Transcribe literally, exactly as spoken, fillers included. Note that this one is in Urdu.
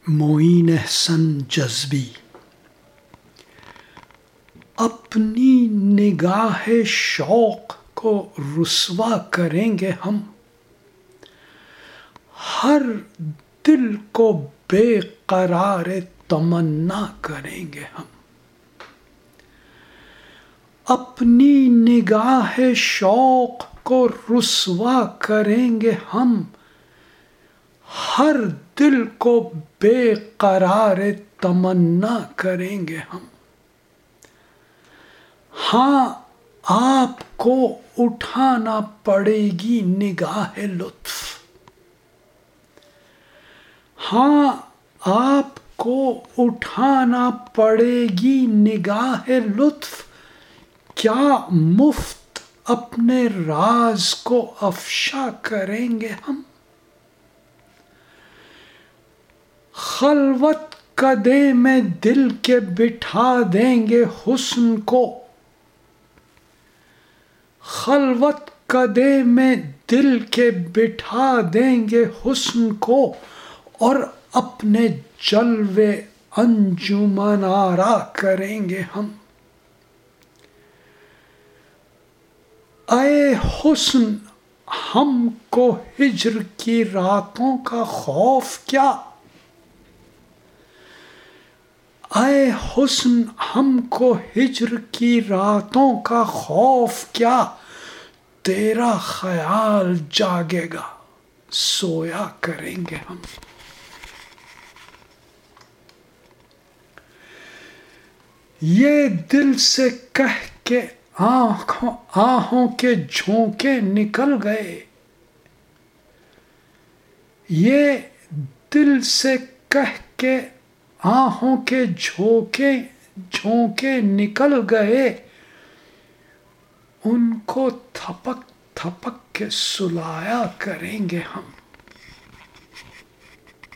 معین احسن جذبی، اپنی نگاہ شوق کو رسوا کریں گے ہم، ہر دل کو بے قرار تمنا کریں گے ہم، اپنی نگاہ شوق کو رسوا کریں گے ہم، ہر دل کو بے قرار تمنا کریں گے ہم۔ ہاں آپ کو اٹھانا پڑے گی نگاہ لطف، ہاں آپ کو اٹھانا پڑے گی نگاہ لطف، کیا مفت اپنے راز کو افشا کریں گے ہم، خلوت کدے میں دل کے بٹھا دیں گے حسن کو، خلوت کدے میں دل کے بٹھا دیں گے حسن کو، اور اپنے جلوے انجمن آرا کریں گے ہم۔ اے حسن ہم کو ہجر کی راتوں کا خوف کیا، اے حسن ہم کو ہجر کی راتوں کا خوف کیا، تیرا خیال جاگے گا سویا کریں گے ہم۔ یہ دل سے کہہ کے آنکھوں آہوں کے جھونکے نکل گئے، یہ دل سے کہہ کے آہوں کے جھونکے جھونکے نکل گئے، ان کو تھپک تھپک کے سلایا کریں گے ہم۔